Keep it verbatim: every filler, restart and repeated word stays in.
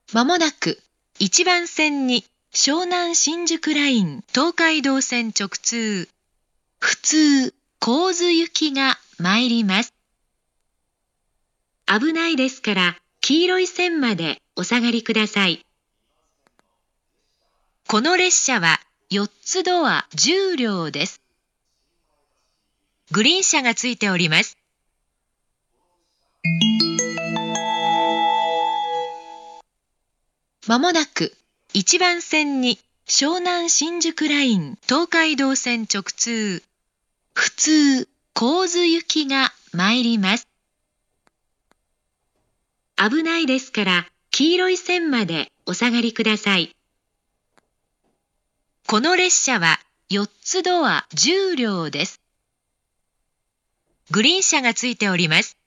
まもなくいちばん線に湘南新宿ライン東海道線直通普通神津行きが参ります。危ないですから黄色い線までお下がりください。この列車はよっつドアじゅう両です。グリーン車がついております。まもなくいちばん線に湘南新宿ライン東海道線直通普通神津行きが参ります。危ないですから黄色い線までお下がりください。この列車はよっつドアじゅう両です。グリーン車がついております。